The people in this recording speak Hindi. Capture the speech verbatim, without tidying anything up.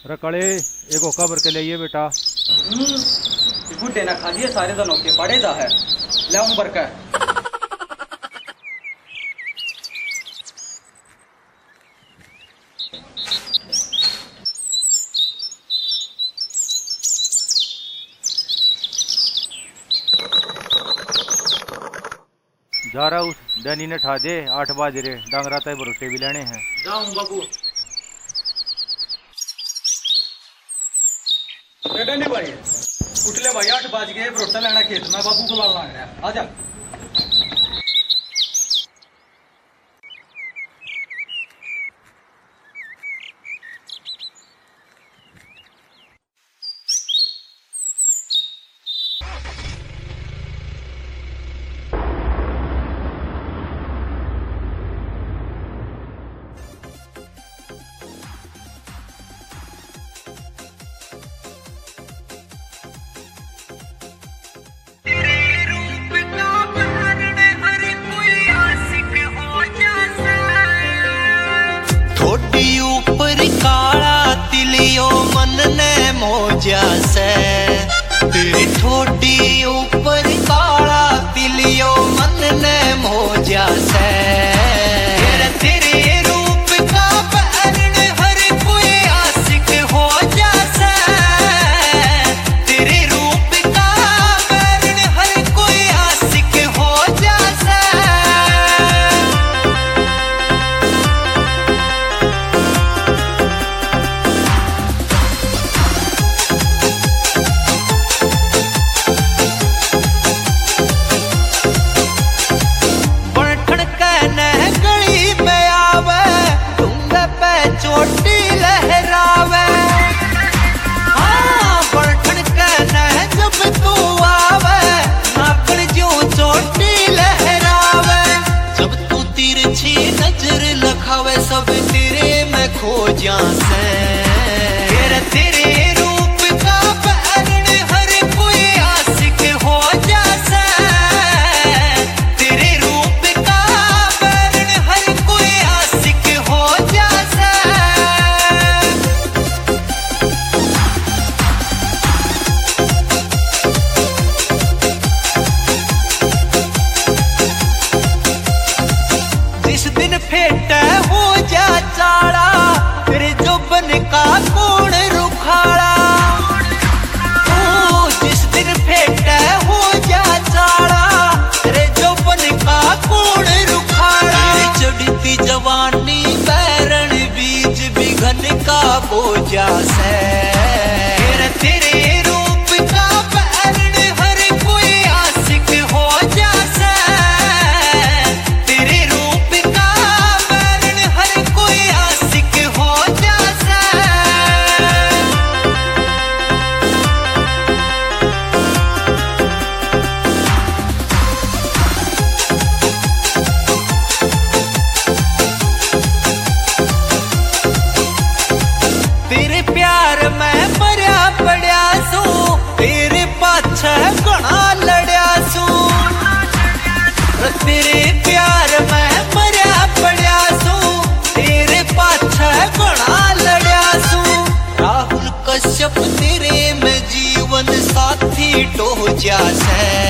रकाले एक होका भर के लिए बेटा। बुढ़े ना खा लिए सारे जनों के पड़े जा है ले उन भर का। जा रहा उस डैनी ने ठा दे आठ बज रहे डांगरा तय भरोटे भी लेने हैं। जाऊं बाबू डैनी भाई उठ ले भाई आठ बज गए भरोटा लेना खेत में बाबू को लाल रहा है आजा। ऊपर काला तिलियो मन ने मोजा से तेरी ठोडी ऊपर काला तिलियो मन ने मोजा से तेरे रूप का बरन हर कोई आशिक हो जासे तेरे रूप का बरन हर कोई आशिक हो जासे। चोटी लहरावे हाँ बढ़न कहना है जब तू आवे नाकड़ जो चोटी लहरावे जब तू तिरछी नजर लखावे सब तेरे में खो जासे तेरे तेरे रूप का बरन हर कोई आशिक हो जासे तेरे रूप का बरन हर कोई आशिक हो जासे। जिस दिन फेटा हो जा चाड़ा तेरे जोबन का कौन रुखाड़ा ओ जिस दिन फेटा हो जा चाड़ा तेरे जोबन का कौन रुखाड़ा चढ़ती जवानी बैरण बीज बिघन का बोझा से तेरे रूप का बैरण हर कोई आशिक हो जासे तेरे रूप का बैरण हर कोई आशिक हो जासे। तेरे प्यार में मरिया पड़िया सू तेरे पाछे घना लड़िया सू तेरे प्यार में मरिया पड़िया सू तेरे पाछे घना लड़िया सू राहुल कश्यप तेरे में जीवन साथी टो जासे।